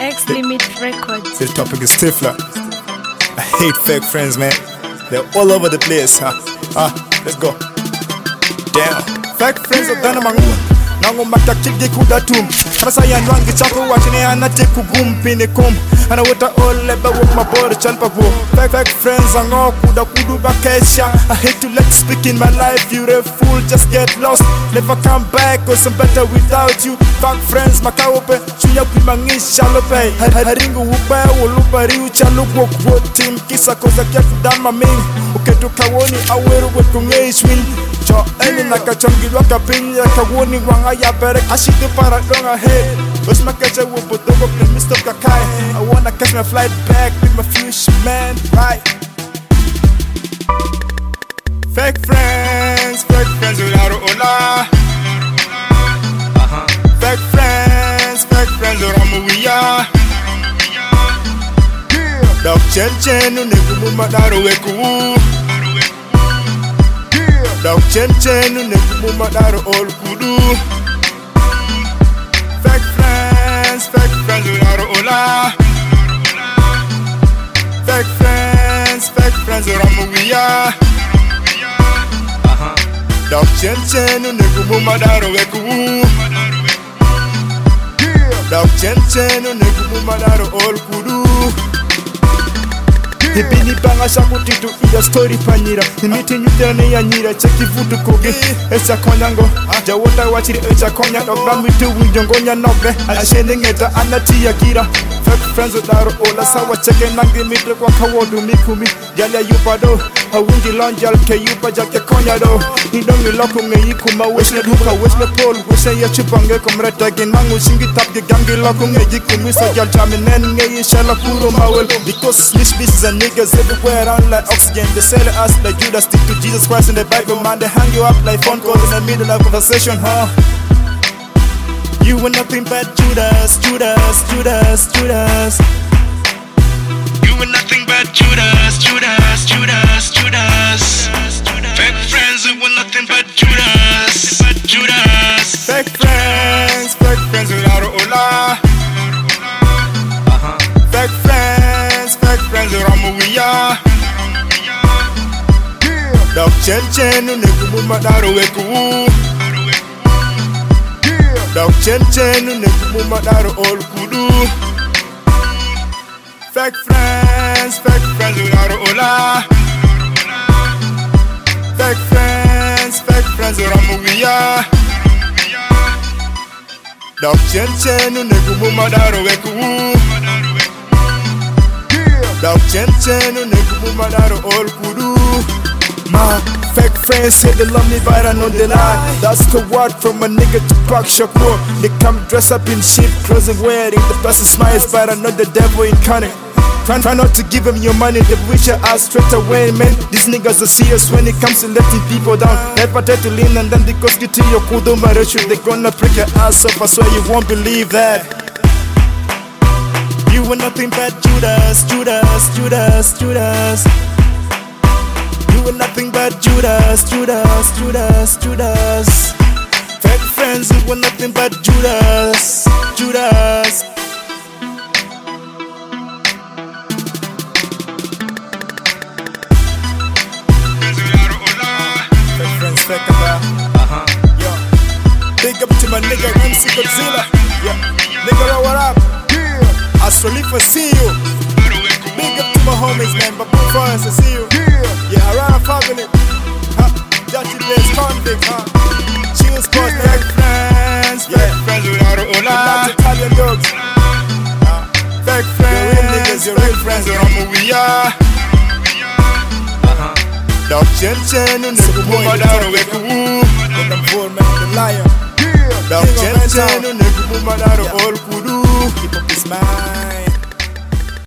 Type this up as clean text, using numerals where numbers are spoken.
X Limit Records. This topic is Stifler. I hate fake friends, man. They're all over the place, let's go. Damn. Fake friends are done among nangu matakiki kudatum. Trasa ya nwangi chako wachine anate kugumpini kum. Ana wata ole ba wuk mabore chalpa wo. Fake friends are ngo kudu bakesha. I hate to let you speak in my life. You're a fool, just get lost. Never come back, cause I'm better without you. Fake friends makaope, chuya kumangisha lope. Haringu upe, ulupari uchalukwo kwa team. Kisa koza kia kudama ming. Uketu kawoni aweru wetungeshmin. Cho eni nakachongilwa kapinya kawoni wanga ya berek. Ashiki para donga head. Where's my catcher with Bodogo, Mr. Kakai? I wanna catch my flight back with my future man, right? Fake friends without a hola. Fake friends without a muya. Dog chen unegu mumadaro weku. Dog chen unegu mumadaro all kudu. Fake friends without a hola. Fake friends without a muya. Dog chen unegu mumadaro weku. Dog chen unegu mumadaro all kudu. Hipini banga shakutitu iya story panyira. Nimiti nyutene ya nyira cheki vutu kogi. Echa konyango jawota wachiri echa konya. Dogba mitu winjongonya nobe. Ashende ngeta anati ya gira. Fake friends without ola sawa cheke nangi mitre kwa kawodu mikumi. Yale yupado hawundi lonjal ke yupa jake konya do. Nidongi loko nge yikuma wesle duka wesle pol. Wesle ya chupange komreta ginangu shingi tapge gangi loko nge yikumi. So yal jaminen nge yishala puro mawel. Because this is a niggas everywhere around like oxygen. They sell us like Judas, stick to Jesus Christ in the Bible, man. They hang you up like phone calls in the middle of conversation, You were nothing but Judas. You were nothing but Judas. Fake friends, you were nothing but Judas. Fake friends without a hola. Fake friends without a muya. Dog chen unegu mumadaro weku. Dog chen unegu mumadaro all kudu. Fake friends without a hola. Fake friends without a muya. Dog chen unegu mumadaro weku. Dog chen unegu mumadaro all kudu. My fake friends say they love me but I know they lie. That's the word from a nigga to Park Shakur. They come dress up in shit clothes and wearing the person smiles, but I know the devil incarnate. Try not to give him your money, they wish your ass straight away, man. These niggas are serious when it comes to letting people down. Never try to lean and then because get to your kudo marishu, they gonna break your ass up. I swear you won't believe that. You were nothing but Judas. You were nothing but Judas. Fake friends, you were nothing but Judas. Fake friends, fake about. Yo, big up to my nigga MC Godzilla. Nigga, what up? I solely for see you. Big up to my homies, man. But before I see you. Yeah, around family. Dirty Bass Convict, Chills Sports, fake friends without a hola. Italian dogs. Fake friends, your real niggas, your real friends without a muya. Dog chen unegu mumadaro weku. Them four men, the lion. Dog chen